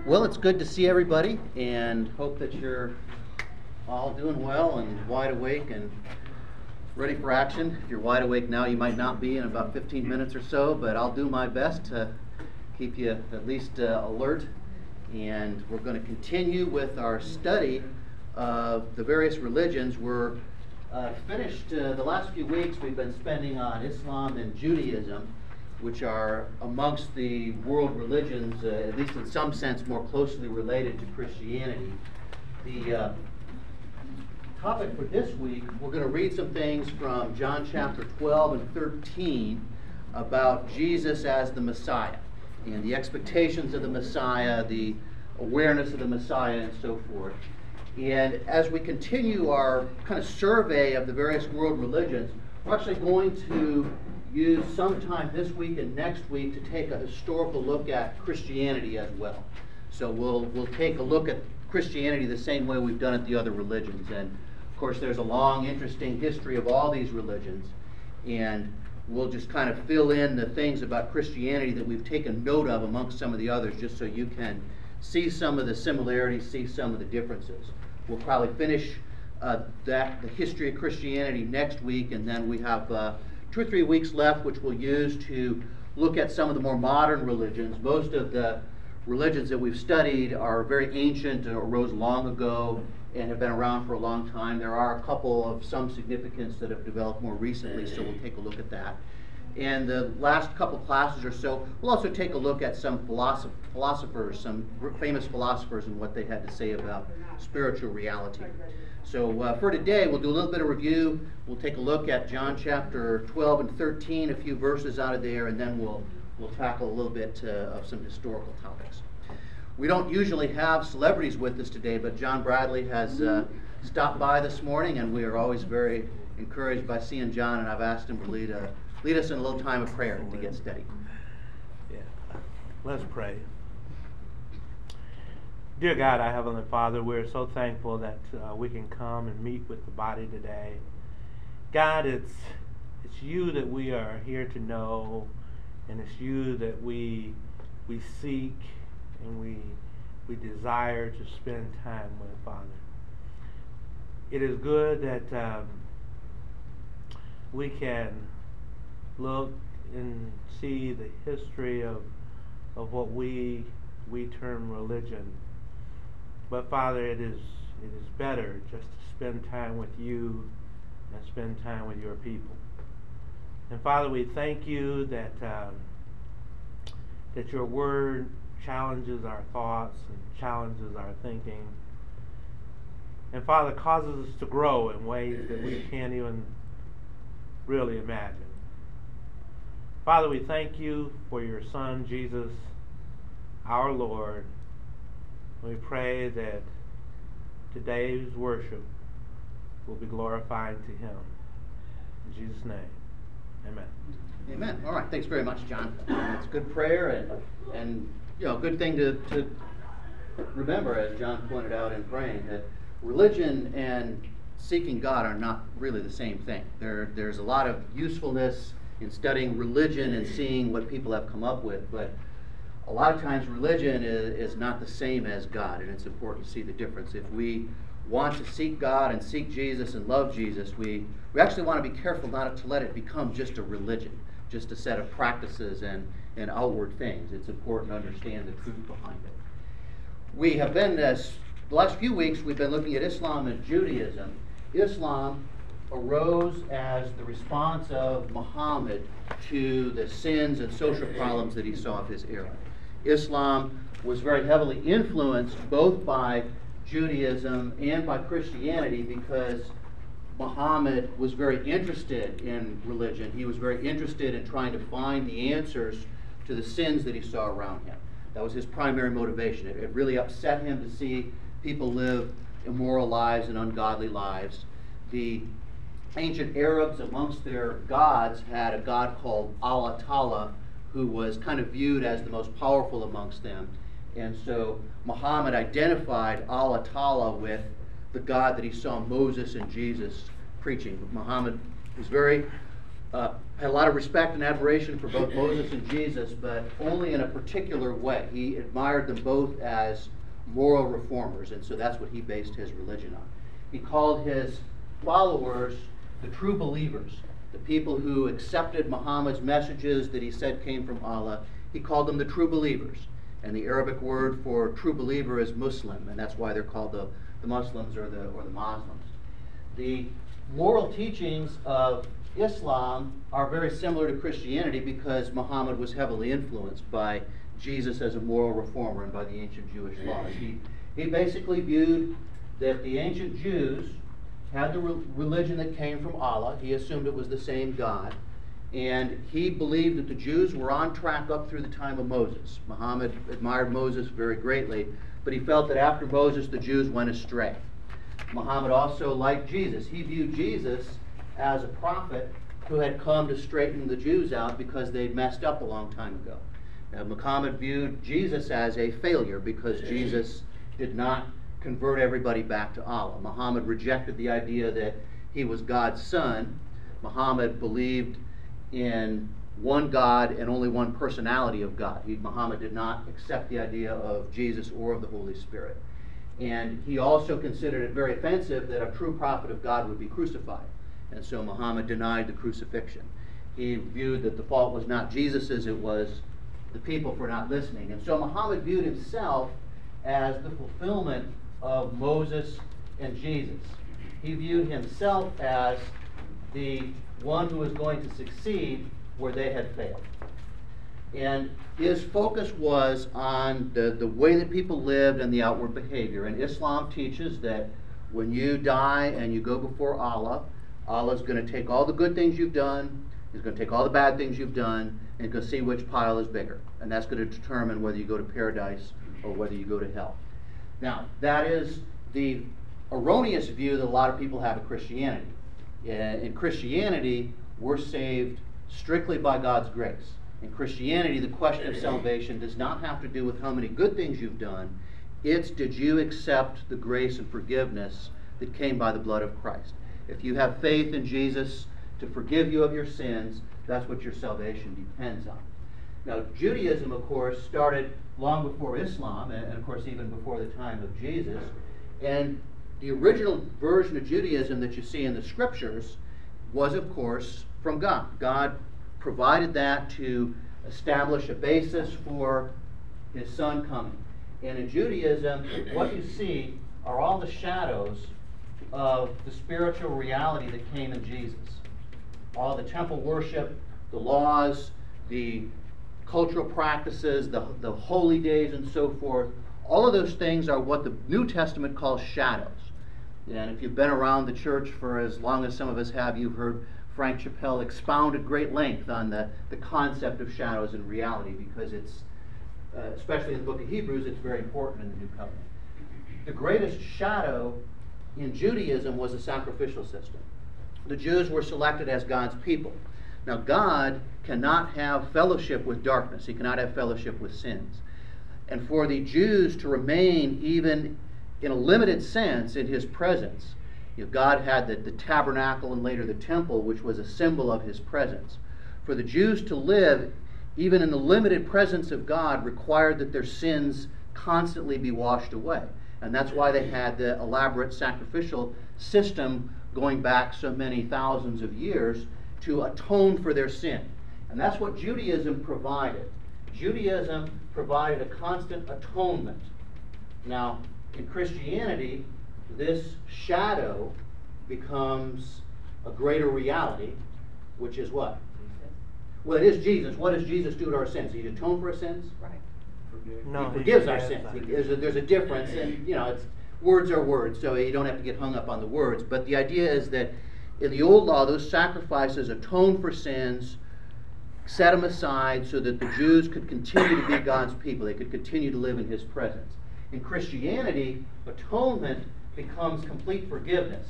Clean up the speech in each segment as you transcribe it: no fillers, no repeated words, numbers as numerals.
Well, it's good to see everybody, and hope that you're all doing well and wide awake and ready for action. If you're wide awake now, you might not be in about 15 minutes or so, but I'll do my best to keep you at least alert. And we're going to continue with our study of the various religions. We're finished the last few weeks we've been spending on Islam and Judaism, which are amongst the world religions, at least in some sense, more closely related to Christianity. The topic for this week, we're going to read some things from John chapter 12 and 13 about Jesus as the Messiah, and the expectations of the Messiah, the awareness of the Messiah, and so forth. And as we continue our kind of survey of the various world religions, we're actually going to use some time this week and next week to take a historical look at Christianity as well. So we'll take a look at Christianity the same way we've done at the other religions. And of course there's a long, interesting history of all these religions. And we'll just kind of fill in the things about Christianity that we've taken note of amongst some of the others, just so you can see some of the similarities, see some of the differences. We'll probably finish the history of Christianity next week, and then we have 2 or 3 weeks left, which we'll use to look at some of the more modern religions. Most of the religions that we've studied are very ancient and arose long ago and have been around for a long time. There are a couple of some significance that have developed more recently, so we'll take a look at that. And the last couple classes or so, we'll also take a look at some philosophers, some famous philosophers, and what they had to say about spiritual reality. So for today, we'll do a little bit of review. We'll take a look at John chapter 12 and 13, a few verses out of there, and then we'll tackle a little bit of some historical topics. We don't usually have celebrities with us today, but John Bradley has stopped by this morning, and we are always very encouraged by seeing John, and I've asked him to lead us in a little time of prayer to get steady. Yeah. Let's pray. Dear God, our Heavenly Father, we're so thankful that we can come and meet with the body today. God, it's you that we are here to know, and it's you that we seek and we desire to spend time with, Father. It is good that we can look and see the history of what we term religion. But Father, it is better just to spend time with you and spend time with your people. And Father, we thank you that your word challenges our thoughts and challenges our thinking. And Father, causes us to grow in ways that we can't even really imagine. Father, we thank you for your Son, Jesus, our Lord. We pray that today's worship will be glorifying to him. In Jesus' name, amen. Amen. All right. Thanks very much, John. It's a good prayer and good thing to remember, as John pointed out in praying, that religion and seeking God are not really the same thing. There's a lot of usefulness in studying religion and seeing what people have come up with, but a lot of times religion is not the same as God, and it's important to see the difference. If we want to seek God and seek Jesus and love Jesus, we actually want to be careful not to let it become just a religion, just a set of practices and outward things. It's important to understand the truth behind it. We have been, the last few weeks, we've been looking at Islam and Judaism. Islam arose as the response of Muhammad to the sins and social problems that he saw of his era. Islam was very heavily influenced both by Judaism and by Christianity because Muhammad was very interested in religion. He was very interested in trying to find the answers to the sins that he saw around him. That was his primary motivation. It really upset him to see people live immoral lives and ungodly lives. The ancient Arabs, amongst their gods, had a god called Allah Ta'ala, who was kind of viewed as the most powerful amongst them. And so Muhammad identified Allah Ta'ala with the God that he saw Moses and Jesus preaching. Muhammad was very had a lot of respect and admiration for both Moses and Jesus, but only in a particular way. He admired them both as moral reformers, and so that's what he based his religion on. He called his followers the true believers, the people who accepted Muhammad's messages that he said came from Allah. He called them the true believers. And the Arabic word for true believer is Muslim, and that's why they're called the Muslims or the Muslims. The moral teachings of Islam are very similar to Christianity because Muhammad was heavily influenced by Jesus as a moral reformer and by the ancient Jewish laws. He basically viewed that the ancient Jews had the religion that came from Allah. He assumed it was the same God. And he believed that the Jews were on track up through the time of Moses. Muhammad admired Moses very greatly, but he felt that after Moses the Jews went astray. Muhammad also liked Jesus. He viewed Jesus as a prophet who had come to straighten the Jews out because they'd messed up a long time ago. Now, Muhammad viewed Jesus as a failure because Jesus did not convert everybody back to Allah. Muhammad rejected the idea that he was God's son. Muhammad believed in one God and only one personality of God. Muhammad did not accept the idea of Jesus or of the Holy Spirit. And he also considered it very offensive that a true prophet of God would be crucified. And so Muhammad denied the crucifixion. He viewed that the fault was not Jesus's, it was the people for not listening. And so Muhammad viewed himself as the fulfillment of Moses and Jesus. He viewed himself as the one who was going to succeed where they had failed. And his focus was on the way that people lived and the outward behavior. And Islam teaches that when you die and you go before Allah, Allah is going to take all the good things you've done, He's going to take all the bad things you've done, and go see which pile is bigger. And that's going to determine whether you go to paradise or whether you go to hell. Now, that is the erroneous view that a lot of people have of Christianity. In Christianity, we're saved strictly by God's grace. In Christianity, the question of salvation does not have to do with how many good things you've done. It's, did you accept the grace and forgiveness that came by the blood of Christ? If you have faith in Jesus to forgive you of your sins, that's what your salvation depends on. Now, Judaism, of course, started long before Islam, and of course even before the time of Jesus. And the original version of Judaism that you see in the scriptures was, of course, from God. God provided that to establish a basis for His Son coming. And in Judaism, what you see are all the shadows of the spiritual reality that came in Jesus. All the temple worship, the laws, the cultural practices, the holy days and so forth, all of those things are what the New Testament calls shadows. And if you've been around the church for as long as some of us have, you've heard Frank Chappell expound at great length on the concept of shadows and reality, because it's, especially in the book of Hebrews, it's very important in the New Covenant. The greatest shadow in Judaism was a sacrificial system. The Jews were selected as God's people. Now, God cannot have fellowship with darkness. He cannot have fellowship with sins. And for the Jews to remain, even in a limited sense, in His presence, God had the tabernacle and later the temple, which was a symbol of His presence. For the Jews to live, even in the limited presence of God, required that their sins constantly be washed away. And that's why they had the elaborate sacrificial system going back so many thousands of years to atone for their sin. And that's what Judaism provided. Judaism provided a constant atonement. Now, in Christianity, this shadow becomes a greater reality, which is what? Well, it is Jesus. What does Jesus do to our sins? He atone for our sins? Right. No, He forgives our sins. There's a difference, and it's words are words, so you don't have to get hung up on the words. But the idea is that in the old law, those sacrifices atoned for sins, set them aside so that the Jews could continue to be God's people. They could continue to live in His presence. In Christianity, atonement becomes complete forgiveness.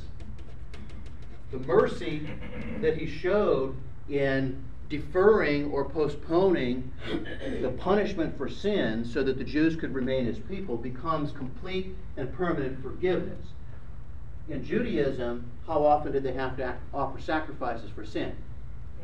The mercy that He showed in deferring or postponing the punishment for sin so that the Jews could remain His people becomes complete and permanent forgiveness. In Judaism, how often did they have to offer sacrifices for sin?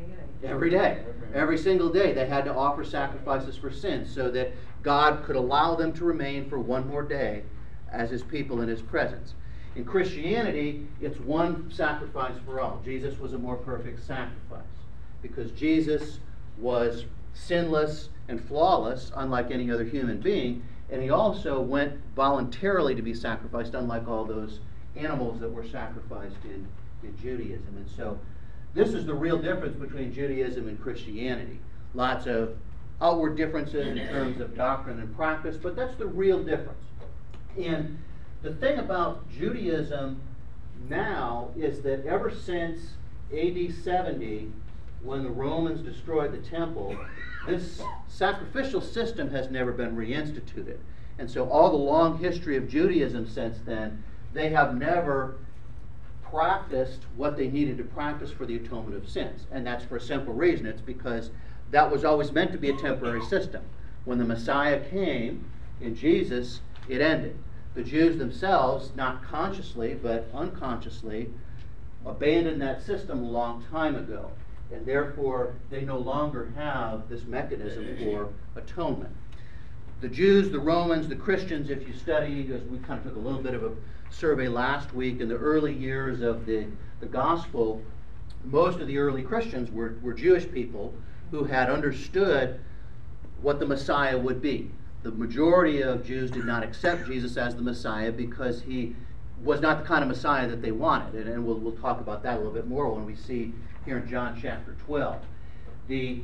Every day. Every single day they had to offer sacrifices for sin so that God could allow them to remain for one more day as his people in his presence. In Christianity, it's one sacrifice for all. Jesus was a more perfect sacrifice because Jesus was sinless and flawless, unlike any other human being, and he also went voluntarily to be sacrificed, unlike all those animals that were sacrificed in Judaism. And so this is the real difference between Judaism and Christianity. Lots of outward differences in terms of doctrine and practice, but that's the real difference. And the thing about Judaism now is that ever since AD 70, when the Romans destroyed the temple, this sacrificial system has never been reinstituted. And so all the long history of Judaism since then, they have never practiced what they needed to practice for the atonement of sins. And that's for a simple reason. It's because that was always meant to be a temporary system. When the Messiah came in Jesus, it ended. The Jews themselves, not consciously but unconsciously, abandoned that system a long time ago. And therefore, they no longer have this mechanism for atonement. The Jews, the Romans, the Christians, if you study, as we kind of took a little bit of a survey last week, in the early years of the gospel, most of the early Christians were Jewish people who had understood what the Messiah would be. The majority of Jews did not accept Jesus as the Messiah because he was not the kind of Messiah that they wanted. And we'll talk about that a little bit more when we see here in John chapter 12. The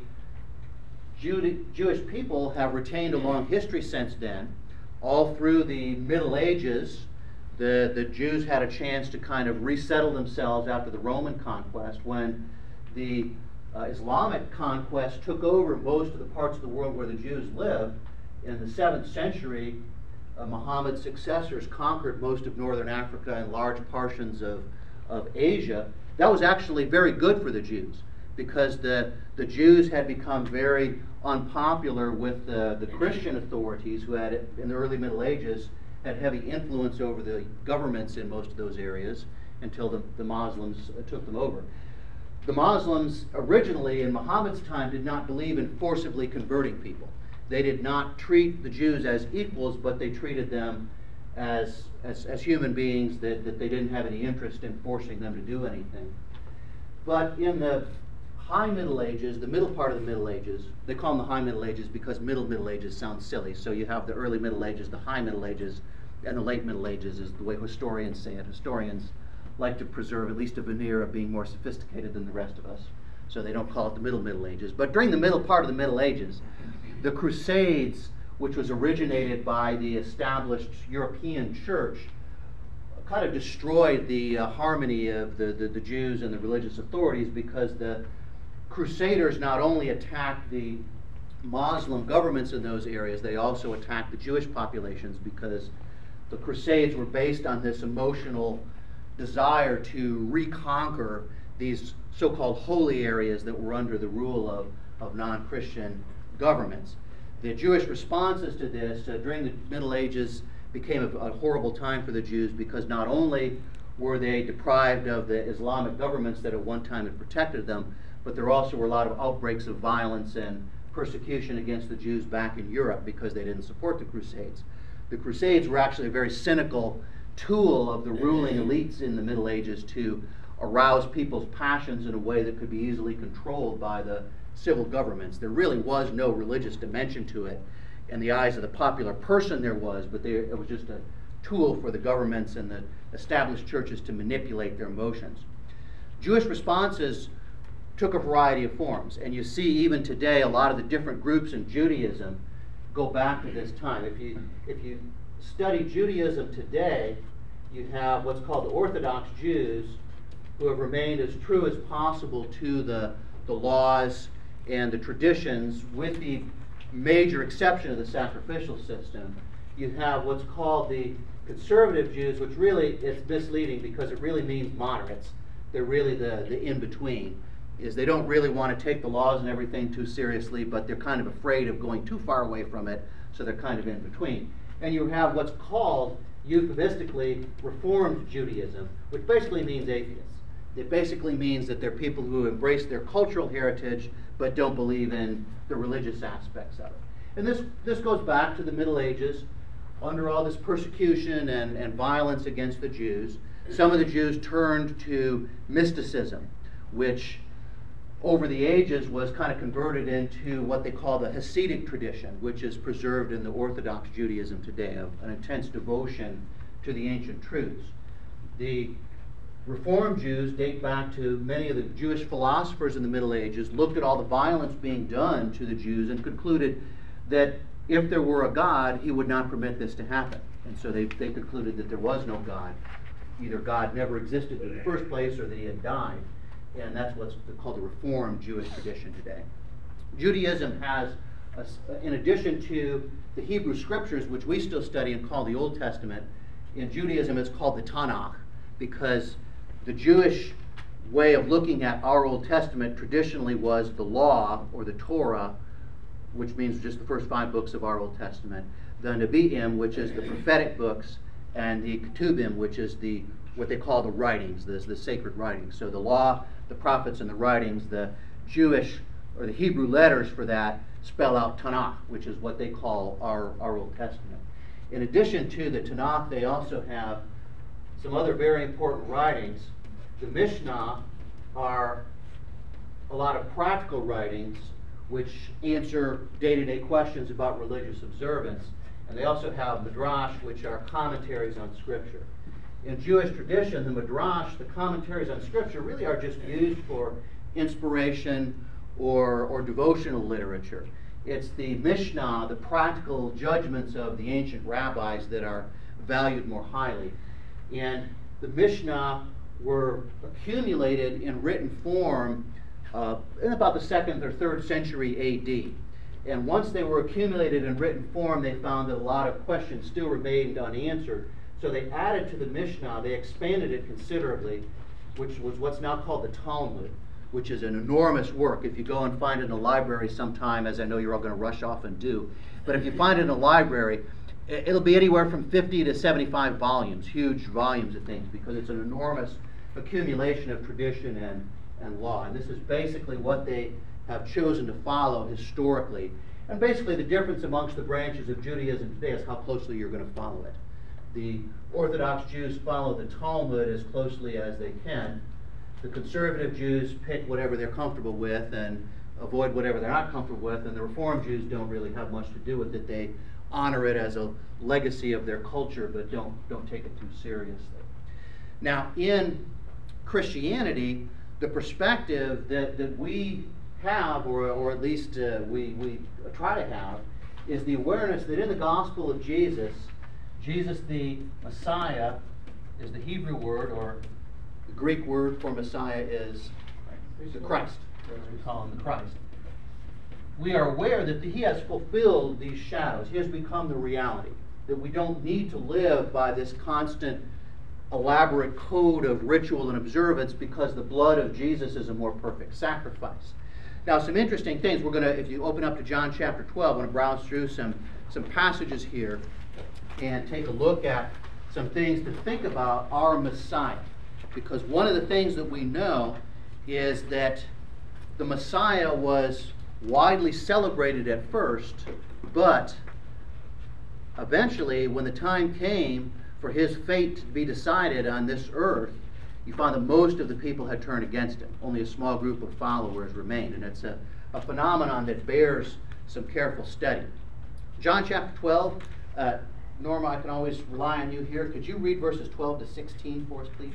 Jewish people have retained a long history since then. All through the Middle Ages, the Jews had a chance to kind of resettle themselves after the Roman conquest. When the Islamic conquest took over most of the parts of the world where the Jews lived, in the 7th century, Muhammad's successors conquered most of northern Africa and large portions of Asia. That was actually very good for the Jews because the Jews had become very unpopular with the Christian authorities who had, in the early Middle Ages, had heavy influence over the governments in most of those areas until the Muslims took them over. The Muslims originally in Muhammad's time did not believe in forcibly converting people. They did not treat the Jews as equals, but they treated them as human beings that they didn't have any interest in forcing them to do anything. But in the High Middle Ages, the middle part of the Middle Ages, they call them the High Middle Ages because Middle Ages sounds silly. So you have the early Middle Ages, the High Middle Ages, and the Late Middle Ages is the way historians say it. Historians like to preserve at least a veneer of being more sophisticated than the rest of us, so they don't call it the Middle Ages. But during the middle part of the Middle Ages, the Crusades, which was originated by the established European church, kind of destroyed the harmony of the Jews and the religious authorities because the Crusaders not only attacked the Muslim governments in those areas, they also attacked the Jewish populations because the Crusades were based on this emotional desire to reconquer these so-called holy areas that were under the rule of non-Christian governments. The Jewish responses to this during the Middle Ages became a horrible time for the Jews because not only were they deprived of the Islamic governments that at one time had protected them, but there also were a lot of outbreaks of violence and persecution against the Jews back in Europe because they didn't support the Crusades. The Crusades were actually a very cynical tool of the ruling elites in the Middle Ages to arouse people's passions in a way that could be easily controlled by the civil governments. There really was no religious dimension to it. In the eyes of the popular person there was, but it was just a tool for the governments and the established churches to manipulate their emotions. Jewish responses took a variety of forms, and you see even today a lot of the different groups in Judaism go back to this time. If you study Judaism today, you have what's called the Orthodox Jews who have remained as true as possible to the laws and the traditions, with the major exception of the sacrificial system. You have what's called the conservative Jews, which really is misleading because it really means moderates. They're really the in-between, is they don't really want to take the laws and everything too seriously, but they're kind of afraid of going too far away from it, so they're kind of in between. And you have what's called euphemistically Reformed Judaism, which basically means atheists. It basically means that they're people who embrace their cultural heritage but don't believe in the religious aspects of it. And this goes back to the Middle Ages, under all this persecution and violence against the Jews. Some of the Jews turned to mysticism, which over the ages was kind of converted into what they call the Hasidic tradition, which is preserved in the Orthodox Judaism today, of an intense devotion to the ancient truths. The Reformed Jews date back to many of the Jewish philosophers in the Middle Ages, looked at all the violence being done to the Jews and concluded that if there were a God, he would not permit this to happen. And so they concluded that there was no God. Either God never existed in the first place or that he had died. And that's what's called the Reformed Jewish tradition today. Judaism has, in addition to the Hebrew Scriptures, which we still study and call the Old Testament, in Judaism it's called the Tanakh, because the Jewish way of looking at our Old Testament traditionally was the law, or the Torah, which means just the first 5 books of our Old Testament, the Nevi'im, which is the prophetic books, and the Ketubim, which is what they call the writings, the sacred writings. So the law, the prophets, and the writings, the Jewish, or the Hebrew letters for that, spell out Tanakh, which is what they call our Old Testament. In addition to the Tanakh, they also have some other very important writings. The Mishnah are a lot of practical writings which answer day-to-day questions about religious observance. And they also have Midrash, which are commentaries on Scripture. In Jewish tradition, the Midrash, the commentaries on Scripture, really are just used for inspiration or devotional literature. It's the Mishnah, the practical judgments of the ancient rabbis, that are valued more highly. And the Mishnah were accumulated in written form in about the 2nd or 3rd century A.D. And once they were accumulated in written form, they found that a lot of questions still remained unanswered. So they added to the Mishnah, they expanded it considerably, which was what's now called the Talmud, which is an enormous work. If you go and find it in a library sometime, as I know you're all going to rush off and do, but if you find it in a library, it'll be anywhere from 50 to 75 volumes, huge volumes of things, because it's an enormous accumulation of tradition and law. And this is basically what they have chosen to follow historically. And basically the difference amongst the branches of Judaism today is how closely you're going to follow it. The Orthodox Jews follow the Talmud as closely as they can. The conservative Jews pick whatever they're comfortable with and avoid whatever they're not comfortable with. And the Reformed Jews don't really have much to do with it. They honor it as a legacy of their culture, but don't take it too seriously. Now, in Christianity, the perspective that we have, or at least we try to have, is the awareness that in the gospel of Jesus, Jesus the Messiah is the Hebrew word, or the Greek word for Messiah is the Christ. We call him the Christ. We are aware that he has fulfilled these shadows. He has become the reality. That we don't need to live by this constant elaborate code of ritual and observance, because the blood of Jesus is a more perfect sacrifice. Now, some interesting things. We're going to, if you open up to John chapter 12, I want to browse through some passages here and take a look at some things to think about our Messiah. Because one of the things that we know is that the Messiah was widely celebrated at first, but eventually, when the time came for his fate to be decided on this earth, you find that most of the people had turned against him. Only a small group of followers remained, and it's a phenomenon that bears some careful study. John chapter 12, Norma, I can always rely on you here. Could you read verses 12 to 16 for us, please?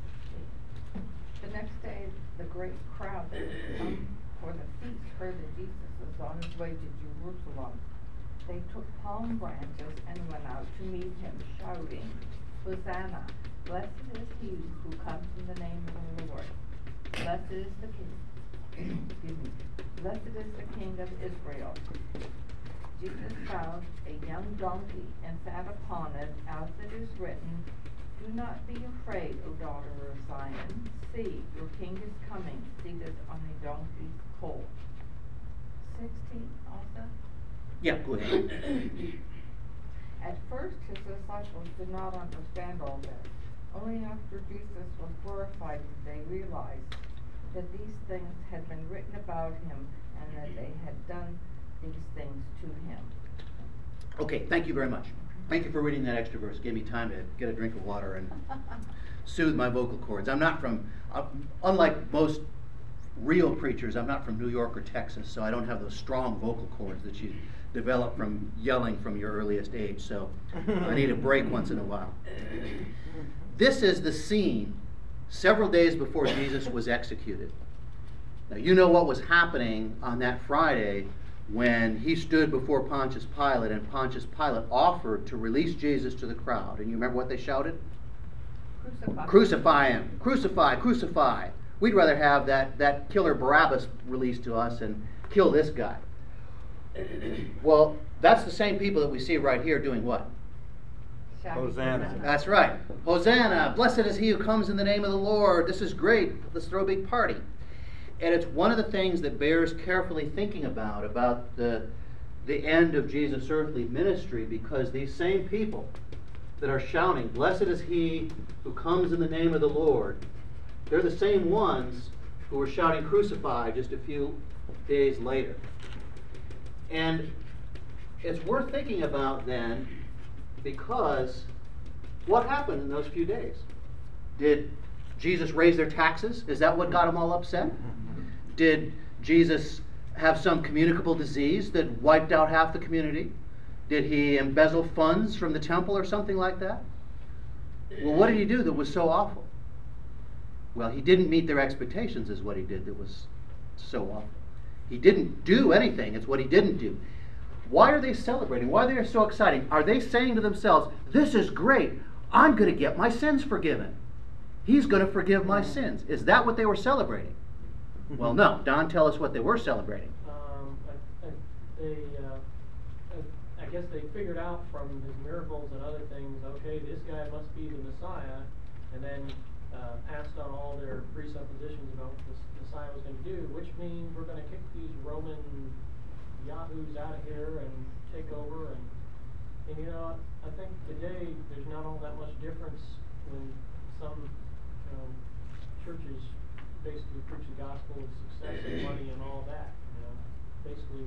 The next day, the great crowd that had come for the feast heard that Jesus was on his way to Jerusalem. They took palm branches and went out to meet him, shouting, "Hosanna! Blessed is he who comes in the name of the Lord. Blessed is the King. Excuse me. Blessed is the King of Israel." Jesus found a young donkey and sat upon it, as it is written, "Do not be afraid, O daughter of Zion. See, your king is coming, seated on a donkey's colt." 16 also? Yeah, go ahead. At first his disciples did not understand all this. Only after Jesus was glorified did they realize that these things had been written about him and that they had done these things to him. Okay, thank you very much. Thank you for reading that extra verse. Gave me time to get a drink of water and soothe my vocal cords. I'm not from, unlike most real preachers, I'm not from New York or Texas, so I don't have those strong vocal cords that you develop from yelling from your earliest age. So I need a break once in a while. This is the scene several days before Jesus was executed. Now, you know what was happening on that Friday when he stood before Pontius Pilate, and Pontius Pilate offered to release Jesus to the crowd. And you remember what they shouted? Crucify. Crucify him. Crucify, crucify. We'd rather have that killer Barabbas released to us and kill this guy. Well, that's the same people that we see right here doing what? Shouting Hosanna. That's right. Hosanna, blessed is he who comes in the name of the Lord. This is great. Let's throw a big party. And it's one of the things that bears carefully thinking about the end of Jesus' earthly ministry, because these same people that are shouting, blessed is he who comes in the name of the Lord, they're the same ones who were shouting crucify just a few days later. And it's worth thinking about then, because what happened in those few days? Did Jesus raise their taxes? Is that what got them all upset? Did Jesus have some communicable disease that wiped out half the community? Did he embezzle funds from the temple or something like that? Well, what did he do that was so awful? Well, he didn't meet their expectations is what he did that was so awful. He didn't do anything. It's what he didn't do. Why are they celebrating? Why are they so exciting? Are they saying to themselves, this is great. I'm going to get my sins forgiven. He's going to forgive my sins. Is that what they were celebrating? Well, no. Don, tell us what they were celebrating. I guess they figured out from his miracles and other things, okay, this guy must be the Messiah, and then passed on all their presuppositions about what the Messiah was going to do, which means we're going to kick these Roman yahoos out of here and take over. And you know, I think today there's not all that much difference when some churches basically preach the gospel of success and money and all that. You know, basically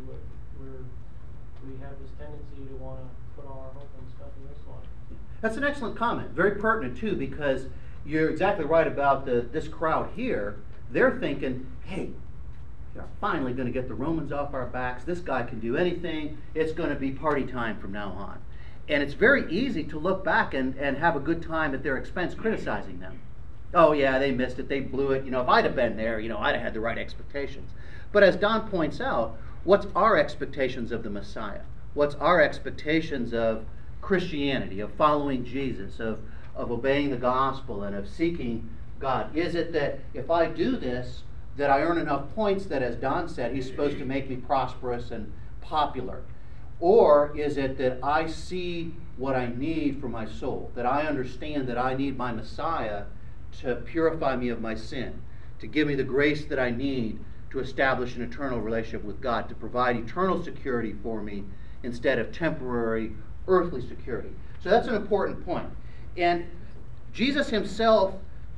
we have this tendency to want to put all our hope and stuff in this one. That's an excellent comment. Very pertinent, too, because you're exactly right about this crowd here. They're thinking, hey, we're finally going to get the Romans off our backs. This guy can do anything. It's going to be party time from now on. And it's very easy to look back and have a good time at their expense criticizing them. Oh, yeah, they missed it. They blew it. You know, if I'd have been there, I'd have had the right expectations. But as Don points out, what's our expectations of the Messiah? What's our expectations of Christianity, of following Jesus, of obeying the gospel and of seeking God? Is it that if I do this, that I earn enough points that, as Don said, he's supposed to make me prosperous and popular? Or is it that I see what I need for my soul, that I understand that I need my Messiah to purify me of my sin, to give me the grace that I need to establish an eternal relationship with God, to provide eternal security for me instead of temporary earthly security? So that's an important point. And Jesus himself,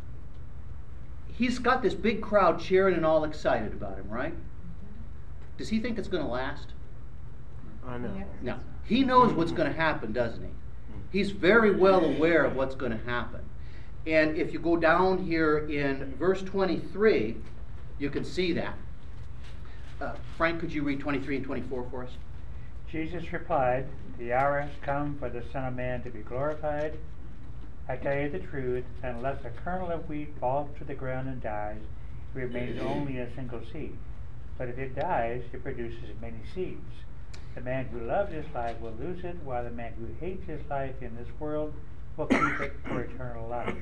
he's got this big crowd cheering and all excited about him, right? Does he think it's going to last? I know. No. He knows what's going to happen, doesn't he? He's very well aware of what's going to happen. And if you go down here in verse 23, you can see that. Frank, could you read 23 and 24 for us? Jesus replied, the hour has come for the Son of Man to be glorified. I tell you the truth, unless a kernel of wheat falls to the ground and dies, it remains only a single seed. But if it dies, it produces many seeds. The man who loves his life will lose it, while the man who hates his life in this world will keep it for eternal life.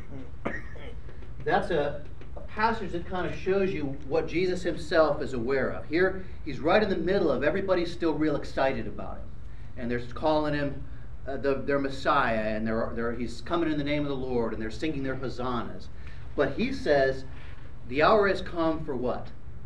That's a passage that kind of shows you what Jesus himself is aware of. Here, he's right in the middle of everybody's still real excited about him. And they're calling him their Messiah, and he's coming in the name of the Lord, and they're singing their hosannas. But he says, the hour has come for what?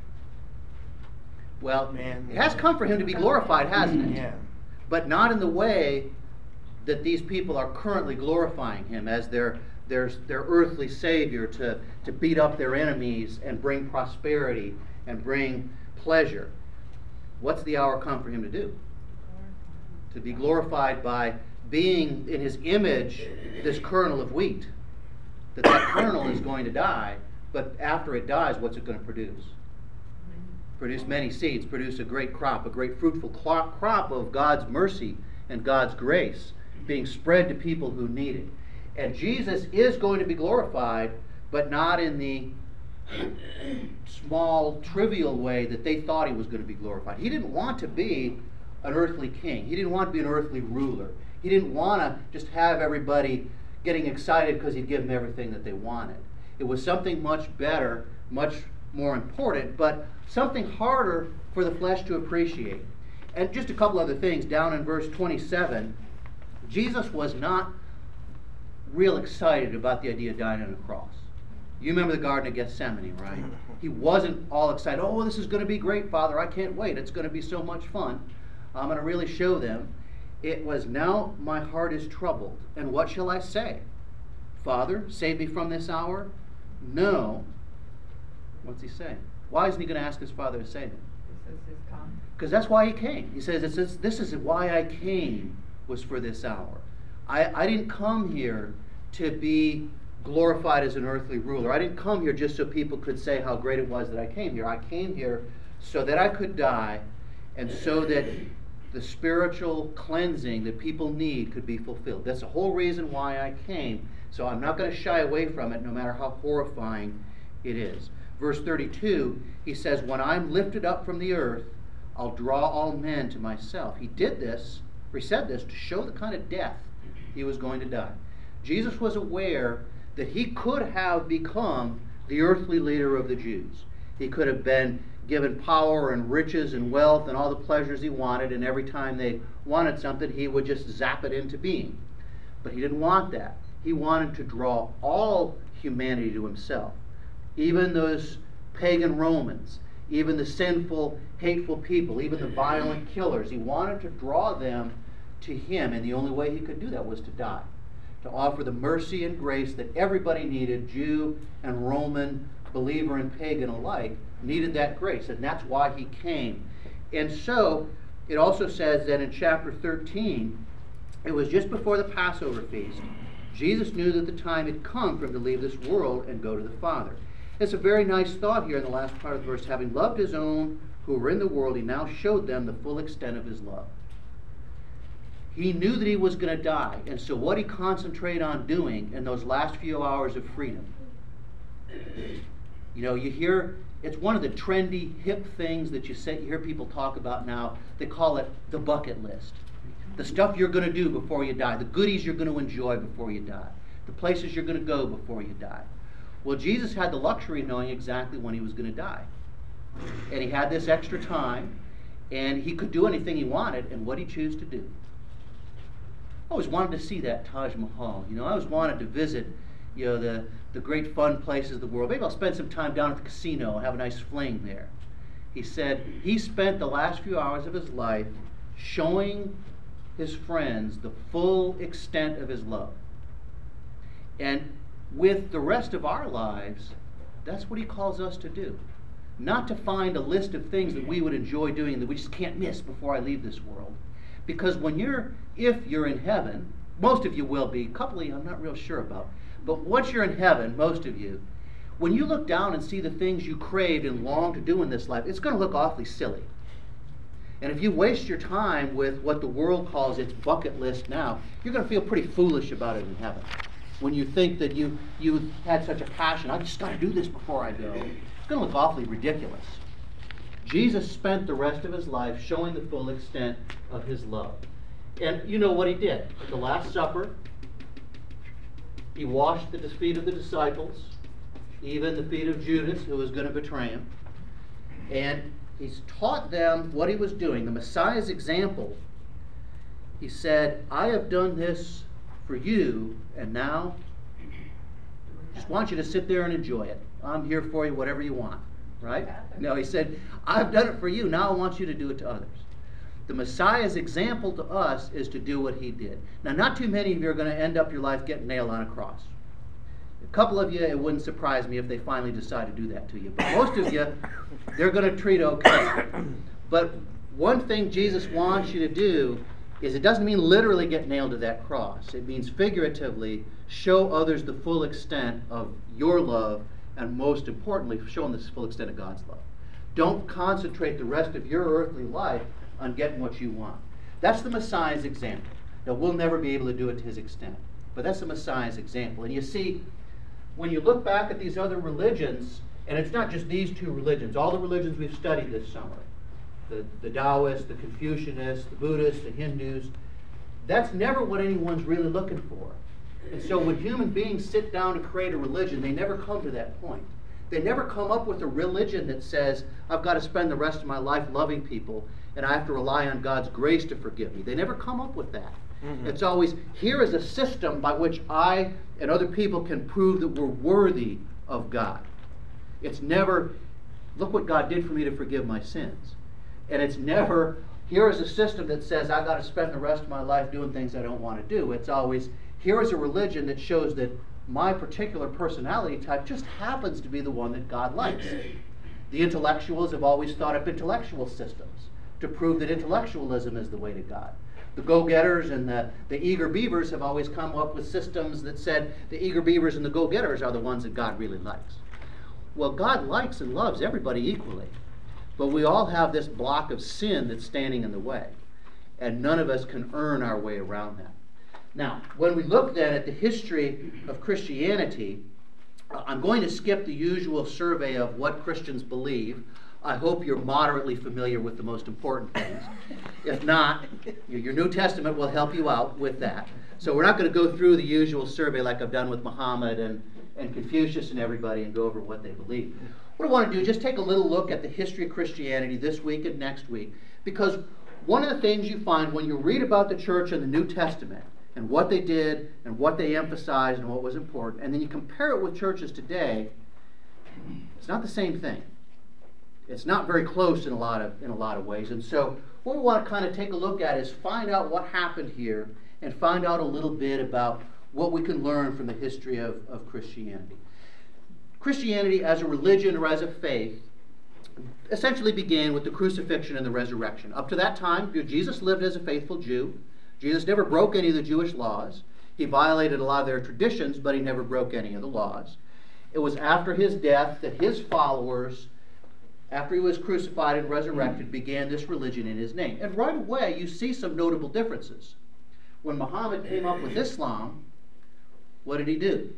Well, it has come for him to be glorified, hasn't it? Yeah. But not in the way that these people are currently glorifying him as they're their earthly savior to beat up their enemies and bring prosperity and bring pleasure. What's the hour come for him to do? To be glorified by being in his image, this kernel of wheat. That kernel is going to die, but after it dies, what's it going to produce? Produce many seeds, produce a great crop, a great fruitful crop of God's mercy and God's grace being spread to people who need it. And Jesus is going to be glorified, but not in the small, trivial way that they thought he was going to be glorified. He didn't want to be an earthly king. He didn't want to be an earthly ruler. He didn't want to just have everybody getting excited because he'd give them everything that they wanted. It was something much better, much more important, but something harder for the flesh to appreciate. And just a couple other things. Down in verse 27, Jesus was not real excited about the idea of dying on a cross. You remember the Garden of Gethsemane, right? He wasn't all excited. Oh, this is going to be great, Father. I can't wait. It's going to be so much fun. I'm going to really show them. It was, now my heart is troubled. And what shall I say? Father, save me from this hour? No. What's he saying? Why isn't he going to ask his Father to save him? Because that's why he came. He says, this is why I came, was for this hour. I didn't come here to be glorified as an earthly ruler. I didn't come here just so people could say how great it was that I came here. I came here so that I could die, and so that the spiritual cleansing that people need could be fulfilled. That's the whole reason why I came. So I'm not going to shy away from it, no matter how horrifying it is. Verse 32, he says, when I'm lifted up from the earth, I'll draw all men to myself. He did this, or he said this, to show the kind of death he was going to die. Jesus was aware that he could have become the earthly leader of the Jews. He could have been given power and riches and wealth and all the pleasures he wanted, and every time they wanted something, he would just zap it into being. But he didn't want that. He wanted to draw all humanity to himself. Even those pagan Romans, even the sinful, hateful people, even the violent killers. He wanted to draw them to him, and the only way he could do that was to die. To offer the mercy and grace that everybody needed, Jew and Roman, believer and pagan alike, needed that grace, and that's why he came. And so, it also says that in chapter 13, it was just before the Passover feast, Jesus knew that the time had come for him to leave this world and go to the Father. It's a very nice thought here in the last part of the verse. Having loved his own who were in the world, he now showed them the full extent of his love. He knew that he was going to die, and so what he concentrated on doing in those last few hours of freedom, you know, you hear, it's one of the trendy, hip things that you hear people talk about now. They call it the bucket list. The stuff you're going to do before you die, the goodies you're going to enjoy before you die, the places you're going to go before you die. Well, Jesus had the luxury of knowing exactly when he was going to die. And he had this extra time, and he could do anything he wanted, and what did he choose to do? I always wanted to see that Taj Mahal. You know, I always wanted to visit, you know, the great fun places of the world. Maybe I'll spend some time down at the casino and have a nice fling there. He said he spent the last few hours of his life showing his friends the full extent of his love. And with the rest of our lives, that's what he calls us to do. Not to find a list of things that we would enjoy doing that we just can't miss before I leave this world. Because if you're in heaven, most of you will be, a couple of you I'm not real sure about, but once you're in heaven, most of you, when you look down and see the things you craved and longed to do in this life, it's going to look awfully silly. And if you waste your time with what the world calls its bucket list now, you're going to feel pretty foolish about it in heaven. When you think that you had such a passion, I just got to do this before I go, it's going to look awfully ridiculous. Jesus spent the rest of his life showing the full extent of his love. And you know what he did. At the Last Supper, he washed the feet of the disciples, even the feet of Judas, who was going to betray him. And he's taught them what he was doing, the Messiah's example. He said, I have done this for you, and now I just want you to sit there and enjoy it. I'm here for you, whatever you want. Right? No, he said, I've done it for you, now I want you to do it to others. The Messiah's example to us is to do what he did. Now, not too many of you are going to end up your life getting nailed on a cross. A couple of you, it wouldn't surprise me if they finally decide to do that to you. But most of you, they're going to treat okay. But one thing Jesus wants you to do is, it doesn't mean literally get nailed to that cross. It means figuratively show others the full extent of your love, and most importantly, show them the full extent of God's love. Don't concentrate the rest of your earthly life on getting what you want. That's the Messiah's example. Now, we'll never be able to do it to his extent, but that's the Messiah's example. And you see, when you look back at these other religions, and it's not just these two religions, all the religions we've studied this summer, the Taoists, the Confucianists, the Buddhists, the Hindus, that's never what anyone's really looking for. And so when human beings sit down to create a religion, they never come to that point. They never come up with a religion that says, I've got to spend the rest of my life loving people, and I have to rely on God's grace to forgive me. They never come up with that. Mm-hmm. It's always, here is a system by which I and other people can prove that we're worthy of God. It's never, look what God did for me to forgive my sins. And it's never, here is a system that says I've got to spend the rest of my life doing things I don't want to do. It's always, here is a religion that shows that my particular personality type just happens to be the one that God likes. The intellectuals have always thought up intellectual systems to prove that intellectualism is the way to God. The go-getters and the eager beavers have always come up with systems that said the eager beavers and the go-getters are the ones that God really likes. Well, God likes and loves everybody equally, but we all have this block of sin that's standing in the way, and none of us can earn our way around that. Now, when we look then at the history of Christianity, I'm going to skip the usual survey of what Christians believe. I hope you're moderately familiar with the most important things. If not, your New Testament will help you out with that. So we're not going to go through the usual survey like I've done with Muhammad and Confucius and everybody and go over what they believe. What I want to do is just take a little look at the history of Christianity this week and next week, because one of the things you find when you read about the church in the New Testament and what they did and what they emphasized and what was important, and then you compare it with churches today, it's not the same thing. It's not very close in a lot of ways. And so what we want to kind of take a look at is find out what happened here and find out a little bit about what we can learn from the history of Christianity. Christianity as a religion or as a faith essentially began with the crucifixion and the resurrection. Up to that time, Jesus lived as a faithful Jew. Jesus never broke any of the Jewish laws. He violated a lot of their traditions, but he never broke any of the laws. It was after his death that his followers, after he was crucified and resurrected, began this religion in his name. And right away, you see some notable differences. When Muhammad came up with Islam, what did he do?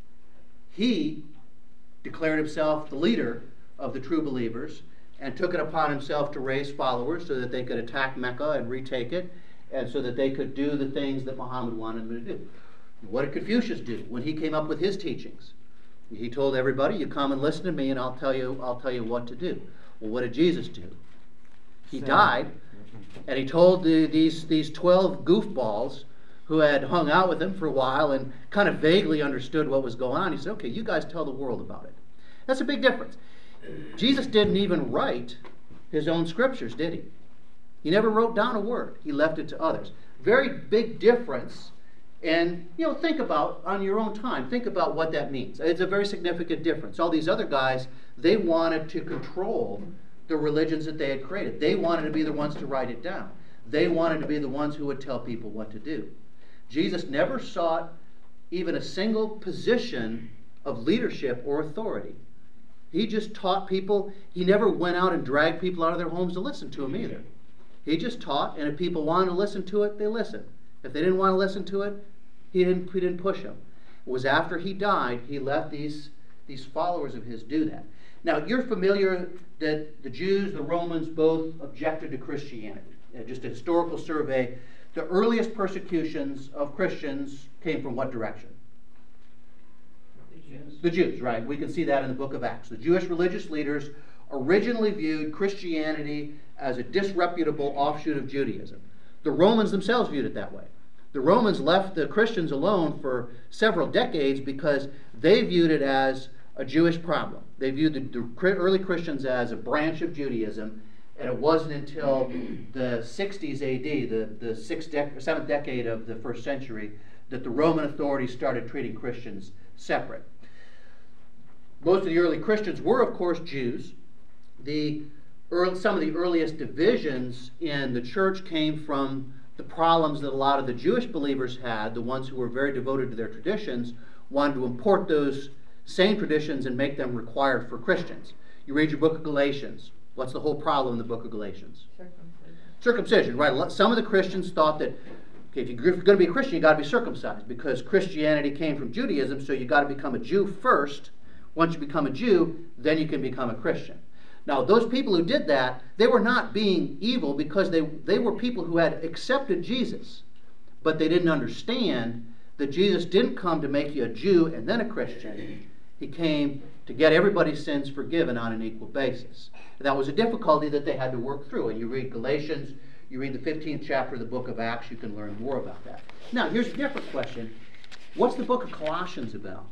He declared himself the leader of the true believers and took it upon himself to raise followers so that they could attack Mecca and retake it, and so that they could do the things that Muhammad wanted them to do. What did Confucius do when he came up with his teachings? He told everybody, you come and listen to me and I'll tell you what to do. Well, what did Jesus do? He died, and he told these 12 goofballs who had hung out with him for a while and kind of vaguely understood what was going on. He said, okay, you guys tell the world about it. That's a big difference. Jesus didn't even write his own scriptures, did he? He never wrote down a word. He left it to others. Very big difference. And, think about, on your own time, think about what that means. It's a very significant difference. All these other guys, they wanted to control the religions that they had created. They wanted to be the ones to write it down. They wanted to be the ones who would tell people what to do. Jesus never sought even a single position of leadership or authority. He just taught people. He never went out and dragged people out of their homes to listen to him either. He just taught, and if people wanted to listen to it, they listened. If they didn't want to listen to it, he didn't push them. It was after he died, he let these followers of his do that. Now, you're familiar that the Jews, the Romans, both objected to Christianity. Just a historical survey. The earliest persecutions of Christians came from what direction? The Jews, right. We can see that in the book of Acts. The Jewish religious leaders originally viewed Christianity as a disreputable offshoot of Judaism. The Romans themselves viewed it that way. The Romans left the Christians alone for several decades because they viewed it as a Jewish problem. They viewed the early Christians as a branch of Judaism, and it wasn't until the 60s AD, the 7th decade of the first century, that the Roman authorities started treating Christians separate. most of the early Christians were, of course, Jews. Some of the earliest divisions in the church came from the problems that a lot of the Jewish believers had, the ones who were very devoted to their traditions, wanted to import those same traditions and make them required for Christians. You read your book of Galatians. What's the whole problem in the book of Galatians? Circumcision, right. Some of the Christians thought that, okay, if you're going to be a Christian, you've got to be circumcised, because Christianity came from Judaism, so you've got to become a Jew first. Once you become a Jew, then you can become a Christian. Now, those people who did that, they were not being evil, because they were people who had accepted Jesus, but they didn't understand that Jesus didn't come to make you a Jew and then a Christian. He came to get everybody's sins forgiven on an equal basis. And that was a difficulty that they had to work through. And you read Galatians, you read the 15th chapter of the book of Acts, you can learn more about that. Now, here's a different question. What's the book of Colossians about?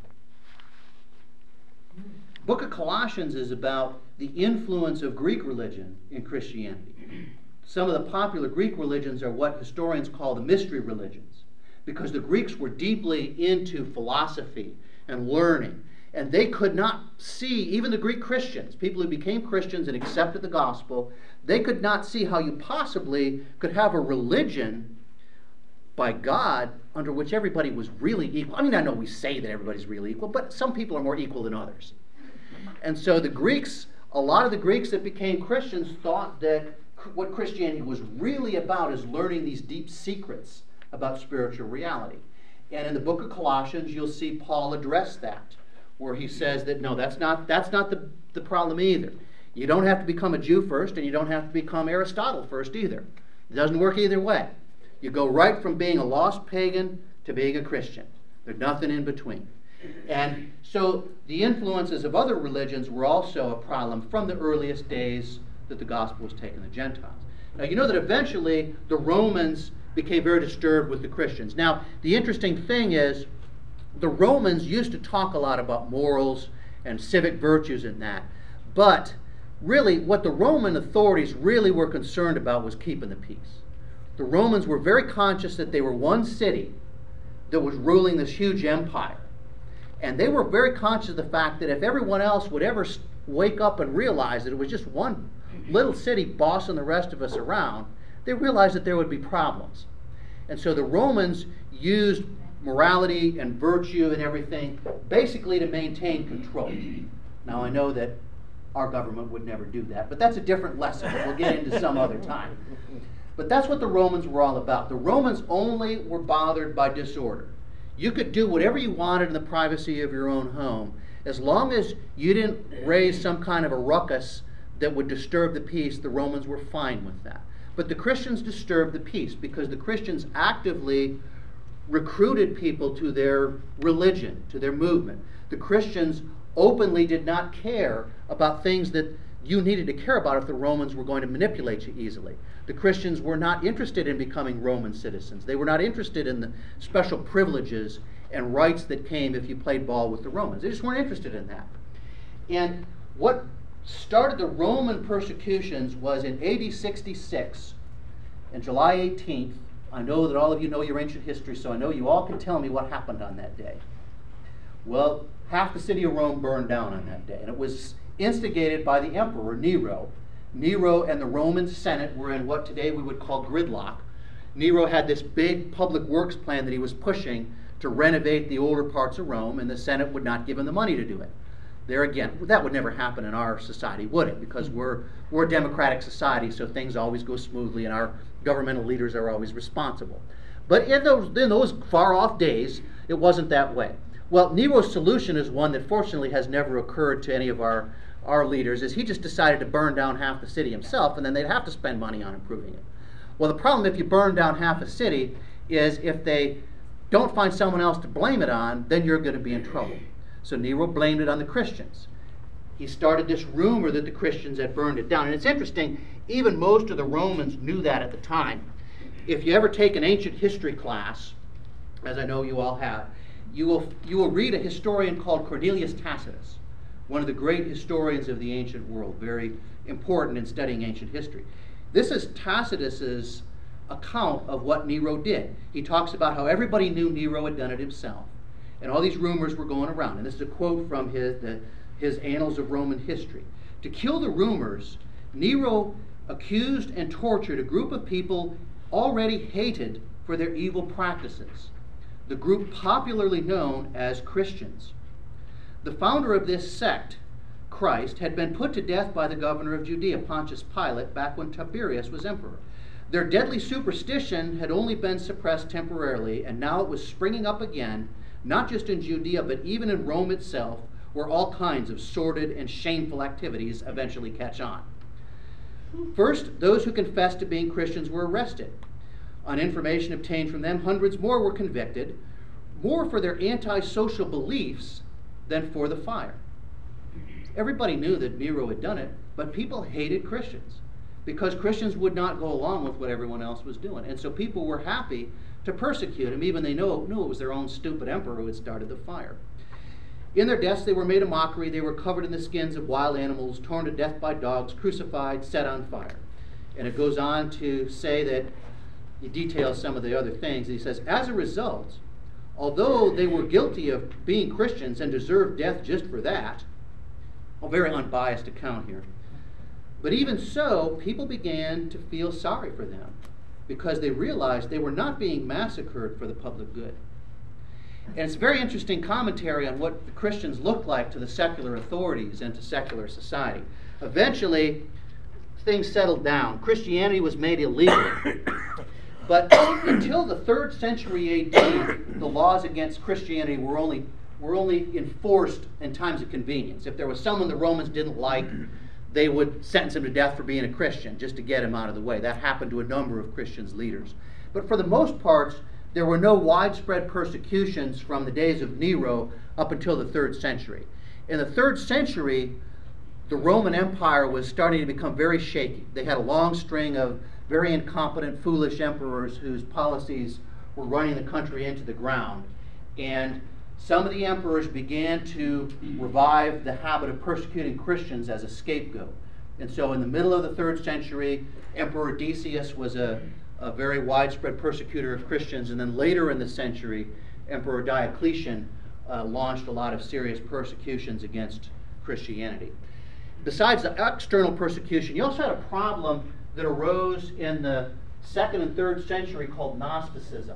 The book of Colossians is about the influence of Greek religion in Christianity. Some of the popular Greek religions are what historians call the mystery religions, because the Greeks were deeply into philosophy and learning. And they could not see, even the Greek Christians, people who became Christians and accepted the gospel, they could not see how you possibly could have a religion by God under which everybody was really equal. I mean, I know we say that everybody's really equal, but some people are more equal than others. And so the Greeks, a lot of the Greeks that became Christians thought that what Christianity was really about is learning these deep secrets about spiritual reality. And in the book of Colossians, you'll see Paul address that, where he says that no, that's not the problem either. You don't have to become a Jew first, and you don't have to become Aristotle first either. It doesn't work either way. You go right from being a lost pagan to being a Christian. There's nothing in between. And so the influences of other religions were also a problem from the earliest days that the gospel was taken to Gentiles. Now, you know that eventually the Romans became very disturbed with the Christians. Now, the interesting thing is, the Romans used to talk a lot about morals and civic virtues and that, but really what the Roman authorities really were concerned about was keeping the peace. The Romans were very conscious that they were one city that was ruling this huge empire, and they were very conscious of the fact that if everyone else would ever wake up and realize that it was just one little city bossing the rest of us around, they realized that there would be problems. And so the Romans used morality and virtue and everything basically to maintain control. Now, I know that our government would never do that, but that's a different lesson that we'll get into some other time. But that's what the Romans were all about. The Romans only were bothered by disorder. You could do whatever you wanted in the privacy of your own home, as long as you didn't raise some kind of a ruckus that would disturb the peace. The Romans were fine with that. But the Christians disturbed the peace, because the Christians actively recruited people to their religion, to their movement. The Christians openly did not care about things that you needed to care about if the Romans were going to manipulate you easily. The Christians were not interested in becoming Roman citizens. They were not interested in the special privileges and rights that came if you played ball with the Romans. They just weren't interested in that. And what started the Roman persecutions was in AD 66, on July 18th. I know that all of you know your ancient history, so I know you all can tell me what happened on that day. Well, half the city of Rome burned down on that day, and it was instigated by the emperor, Nero. Nero and the Roman Senate were in what today we would call gridlock. Nero had this big public works plan that he was pushing to renovate the older parts of Rome, and the Senate would not give him the money to do it. There again, that would never happen in our society, would it? Because we're a democratic society, so things always go smoothly, and our governmental leaders are always responsible. But in those far-off days, it wasn't that way. Well, Nero's solution is one that fortunately has never occurred to any of our leaders, is he just decided to burn down half the city himself, and then they'd have to spend money on improving it. Well, the problem if you burn down half a city is if they don't find someone else to blame it on, then you're going to be in trouble. So Nero blamed it on the Christians. He started this rumor that the Christians had burned it down. And it's interesting, even most of the Romans knew that at the time. If you ever take an ancient history class, as I know you all have, you will read a historian called Cornelius Tacitus, one of the great historians of the ancient world, very important in studying ancient history. This is Tacitus's account of what Nero did. He talks about how everybody knew Nero had done it himself, and all these rumors were going around. And this is a quote from his Annals of Roman History. To kill the rumors, Nero accused and tortured a group of people already hated for their evil practices, the group popularly known as Christians. The founder of this sect, Christ, had been put to death by the governor of Judea, Pontius Pilate, back when Tiberius was emperor. Their deadly superstition had only been suppressed temporarily, and now it was springing up again, not just in Judea, but even in Rome itself, where all kinds of sordid and shameful activities eventually catch on. First, those who confessed to being Christians were arrested. On information obtained from them, hundreds more were convicted, more for their antisocial beliefs than for the fire. Everybody knew that Nero had done it, but people hated Christians because Christians would not go along with what everyone else was doing. And so people were happy to persecute him, even they knew it was their own stupid emperor who had started the fire. In their deaths, they were made a mockery. They were covered in the skins of wild animals, torn to death by dogs, crucified, set on fire. And it goes on to say that he details some of the other things. He says, as a result, although they were guilty of being Christians and deserved death just for that, a very unbiased account here, but even so, people began to feel sorry for them because they realized they were not being massacred for the public good. And it's a very interesting commentary on what the Christians looked like to the secular authorities and to secular society. Eventually, things settled down. Christianity was made illegal. But until the 3rd century AD, the laws against Christianity were only enforced in times of convenience. If there was someone the Romans didn't like, they would sentence him to death for being a Christian, just to get him out of the way. That happened to a number of Christians' leaders. But for the most part, there were no widespread persecutions from the days of Nero up until the 3rd century. In the 3rd century, the Roman Empire was starting to become very shaky. They had a long string of very incompetent, foolish emperors whose policies were running the country into the ground. And some of the emperors began to revive the habit of persecuting Christians as a scapegoat. And so in the middle of the 3rd century, Emperor Decius was a very widespread persecutor of Christians. And then later in the century, Emperor Diocletian launched a lot of serious persecutions against Christianity. Besides the external persecution, you also had a problem that arose in the 2nd and 3rd century called Gnosticism.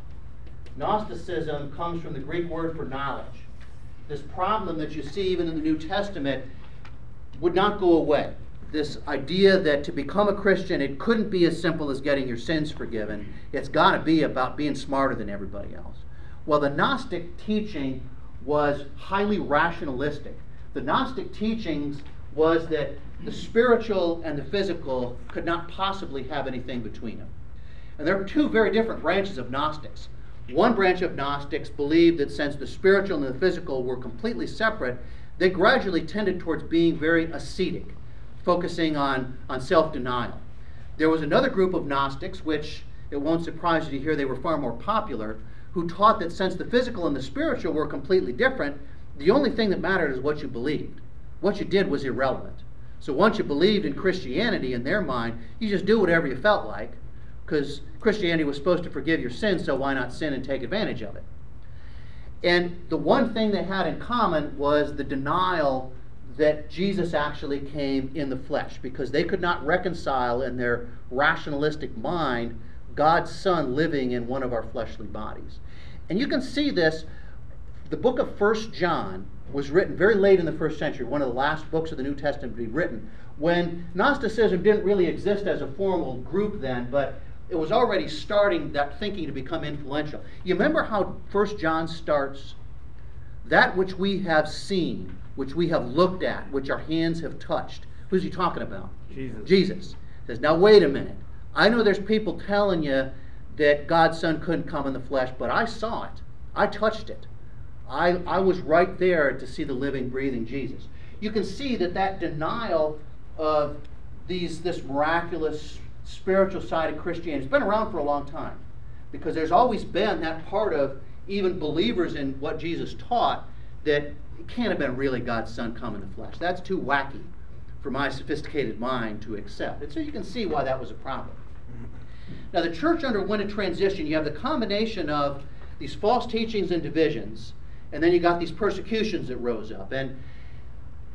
Gnosticism comes from the Greek word for knowledge. This problem that you see even in the New Testament would not go away. This idea that to become a Christian, it couldn't be as simple as getting your sins forgiven. It's got to be about being smarter than everybody else. Well, the Gnostic teaching was highly rationalistic. The Gnostic teachings was that the spiritual and the physical could not possibly have anything between them. And there are two very different branches of Gnostics. One branch of Gnostics believed that since the spiritual and the physical were completely separate, they gradually tended towards being very ascetic, focusing on self-denial. There was another group of Gnostics, which it won't surprise you to hear they were far more popular, who taught that since the physical and the spiritual were completely different, the only thing that mattered is what you believed. What you did was irrelevant. So once you believed in Christianity, in their mind, you just do whatever you felt like, because Christianity was supposed to forgive your sins, so why not sin and take advantage of it? And the one thing they had in common was the denial that Jesus actually came in the flesh, because they could not reconcile in their rationalistic mind God's Son living in one of our fleshly bodies. And you can see this. The book of 1 John was written very late in the 1st century, one of the last books of the New Testament to be written, when Gnosticism didn't really exist as a formal group then, but it was already starting that thinking to become influential. You remember how 1 John starts? That which we have seen, which we have looked at, which our hands have touched. Who's he talking about? Jesus. He says, now wait a minute. I know there's people telling you that God's Son couldn't come in the flesh, but I saw it. I touched it. I was right there to see the living, breathing Jesus. You can see that denial of this miraculous spiritual side of Christianity has been around for a long time, because there's always been that part of even believers in what Jesus taught that it can't have been really God's Son come in the flesh. That's too wacky for my sophisticated mind to accept. And so you can see why that was a problem. Now the church underwent a transition. You have the combination of these false teachings and divisions, and then you got these persecutions that rose up. And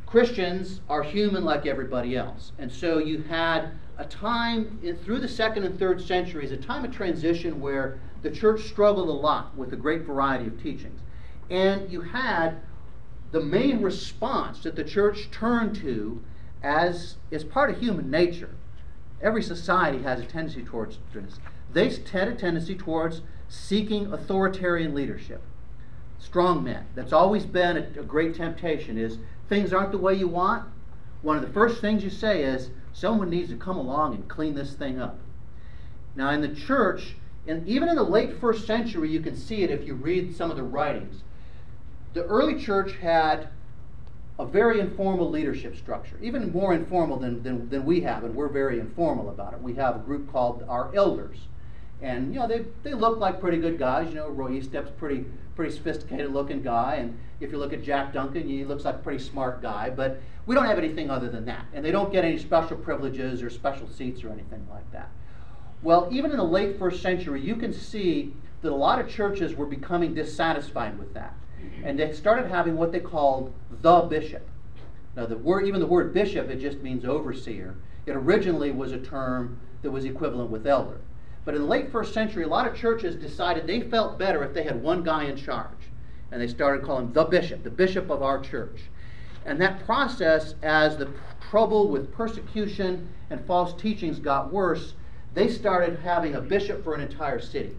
Christians are human like everybody else. And so you had a time through the 2nd and 3rd centuries, a time of transition where the church struggled a lot with a great variety of teachings. And you had the main response that the church turned to as part of human nature. Every society has a tendency towards this. They had a tendency towards seeking authoritarian leadership. Strong men. That's always been a great temptation, is things aren't the way you want. One of the first things you say is, someone needs to come along and clean this thing up. Now in the church, and even in the late 1st century, you can see it if you read some of the writings. The early church had a very informal leadership structure, even more informal than we have, and we're very informal about it. We have a group called our elders. And they look like pretty good guys. Roy Eastep's pretty sophisticated looking guy, and if you look at Jack Duncan, he looks like a pretty smart guy, but we don't have anything other than that. And they don't get any special privileges or special seats or anything like that. Well, even in the late 1st century, you can see that a lot of churches were becoming dissatisfied with that. And they started having what they called the bishop. Now even the word bishop, it just means overseer. It originally was a term that was equivalent with elder. But in the late 1st century, a lot of churches decided they felt better if they had one guy in charge. And they started calling him the bishop of our church. And that process, as the trouble with persecution and false teachings got worse, they started having a bishop for an entire city.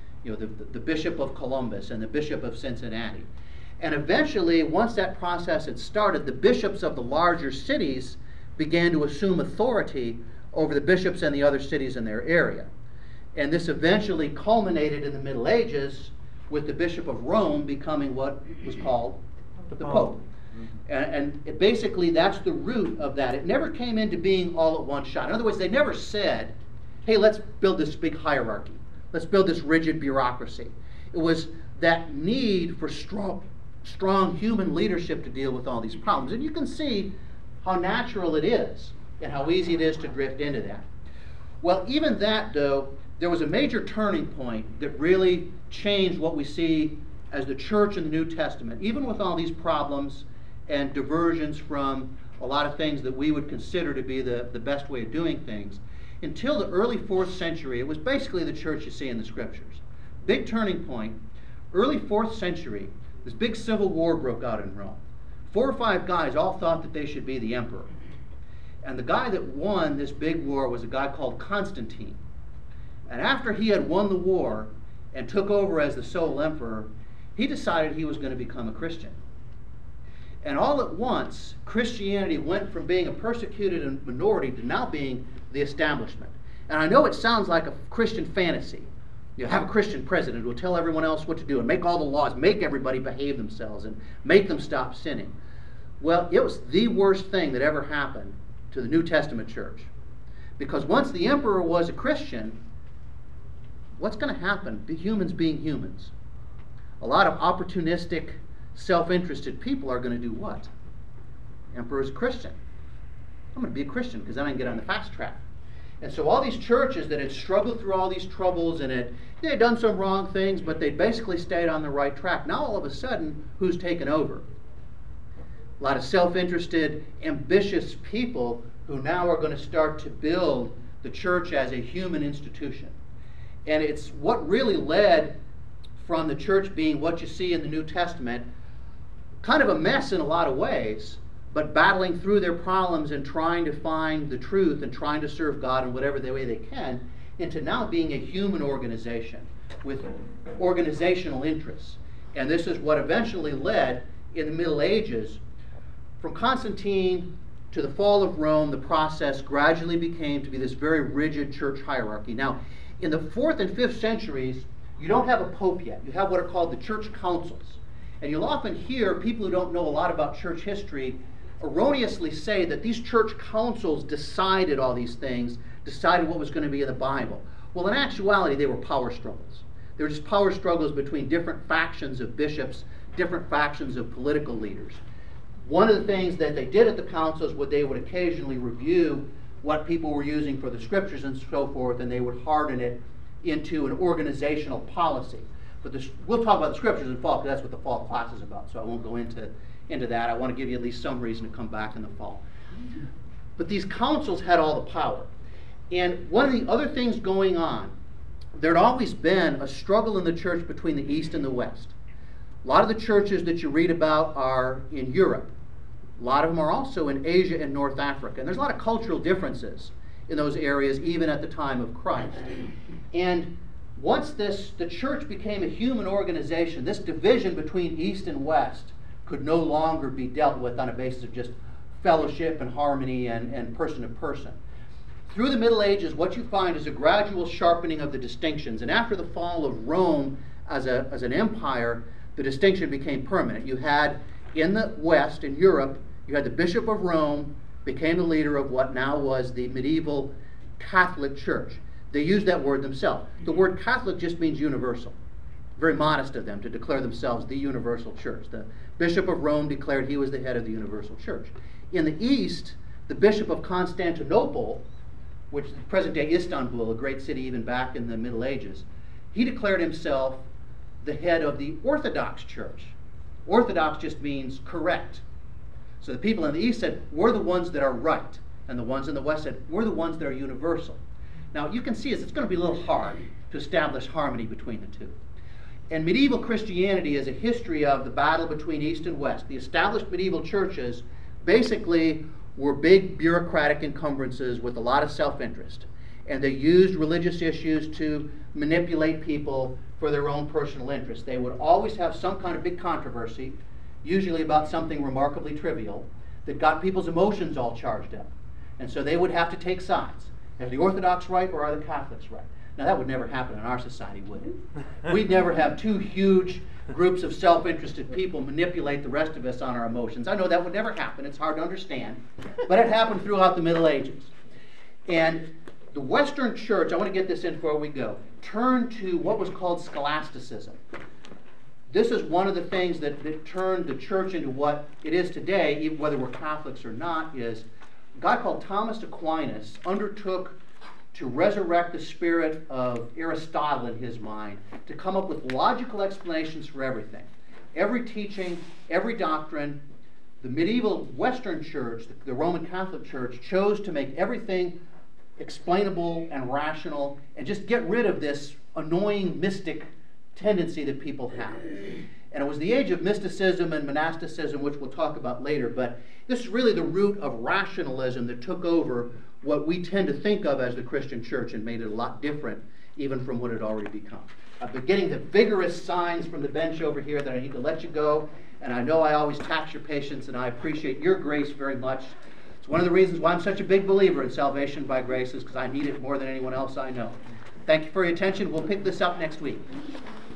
The bishop of Columbus and the bishop of Cincinnati. And eventually, once that process had started, the bishops of the larger cities began to assume authority over the bishops in the other cities in their area. And this eventually culminated in the Middle Ages with the Bishop of Rome becoming what was called the Pope. And basically that's the root of that. It never came into being all at one shot. In other words, they never said, hey, let's build this big hierarchy. Let's build this rigid bureaucracy. It was that need for strong human leadership to deal with all these problems. And you can see how natural it is and how easy it is to drift into that. Well, even that, though, there was a major turning point that really changed what we see as the church in the New Testament, even with all these problems and diversions from a lot of things that we would consider to be the best way of doing things. Until the early 4th century, it was basically the church you see in the scriptures. Big turning point. Early 4th century, this big civil war broke out in Rome. 4 or 5 guys all thought that they should be the emperor. And the guy that won this big war was a guy called Constantine. And after he had won the war and took over as the sole emperor, he decided he was going to become a Christian. And all at once, Christianity went from being a persecuted minority to now being the establishment. And I know it sounds like a Christian fantasy. You have a Christian president who will tell everyone else what to do and make all the laws, make everybody behave themselves and make them stop sinning. Well, it was the worst thing that ever happened to the New Testament church. Because once the emperor was a Christian, what's going to happen? Humans being humans. A lot of opportunistic, self-interested people are going to do what? Emperor's a Christian. I'm going to be a Christian because then I can get on the fast track. And so all these churches that had struggled through all these troubles and they had done some wrong things, but they basically stayed on the right track. Now all of a sudden, who's taken over? A lot of self-interested, ambitious people who now are going to start to build the church as a human institution. And it's what really led from the church being what you see in the New Testament, kind of a mess in a lot of ways, but battling through their problems and trying to find the truth and trying to serve God in whatever way they can, into now being a human organization with organizational interests. And this is what eventually led in the Middle Ages. From Constantine to the fall of Rome, the process gradually became to be this very rigid church hierarchy. Now, in the 4th and 5th centuries, you don't have a pope yet. You have what are called the church councils. And you'll often hear people who don't know a lot about church history erroneously say that these church councils decided all these things, decided what was going to be in the Bible. Well, in actuality, they were power struggles. They were just power struggles between different factions of bishops, different factions of political leaders. One of the things that they did at the councils was they would occasionally review what people were using for the scriptures and so forth, and they would harden it into an organizational policy. But we'll talk about the scriptures in fall, because that's what the fall class is about, so I won't go into into that. I want to give you at least some reason to come back in the fall. But these councils had all the power. And one of the other things going on, there had always been a struggle in the church between the East and the West. A lot of the churches that you read about are in Europe. A lot of them are also in Asia and North Africa. And there's a lot of cultural differences in those areas, even at the time of Christ. And once the church became a human organization, this division between East and West could no longer be dealt with on a basis of just fellowship and harmony and person to person. Through the Middle Ages, what you find is a gradual sharpening of the distinctions. And after the fall of Rome as an empire, the distinction became permanent. You had in the West, in Europe, you had the Bishop of Rome became the leader of what now was the medieval Catholic Church. They used that word themselves. The word Catholic just means universal. Very modest of them to declare themselves the universal church. The Bishop of Rome declared he was the head of the universal church. In the East, the Bishop of Constantinople, which is present-day Istanbul, a great city even back in the Middle Ages, he declared himself the head of the Orthodox Church. Orthodox just means correct. So the people in the East said, we're the ones that are right. And the ones in the West said, we're the ones that are universal. Now, you can see it's going to be a little hard to establish harmony between the two. And medieval Christianity is a history of the battle between East and West. The established medieval churches basically were big bureaucratic encumbrances with a lot of self-interest. And they used religious issues to manipulate people for their own personal interest. They would always have some kind of big controversy, usually about something remarkably trivial, that got people's emotions all charged up. And so they would have to take sides. Are the Orthodox right or are the Catholics right? Now that would never happen in our society, would it? We'd never have two huge groups of self-interested people manipulate the rest of us on our emotions. I know that would never happen. It's hard to understand. But it happened throughout the Middle Ages. And the Western Church, I want to get this in before we go, turned to what was called scholasticism. This is one of the things that turned the church into what it is today, even whether we're Catholics or not, is a guy called Thomas Aquinas undertook to resurrect the spirit of Aristotle in his mind, to come up with logical explanations for everything. Every teaching, every doctrine. The medieval Western Church, the Roman Catholic Church, chose to make everything explainable and rational and just get rid of this annoying mystic tendency that people have. And it was the age of mysticism and monasticism, which we'll talk about later, but this is really the root of rationalism that took over what we tend to think of as the Christian church and made it a lot different even from what it had already become. I've been getting the vigorous signs from the bench over here that I need to let you go, and I know I always tax your patience, and I appreciate your grace very much. It's one of the reasons why I'm such a big believer in salvation by grace, is because I need it more than anyone else I know. Thank you for your attention. We'll pick this up next week.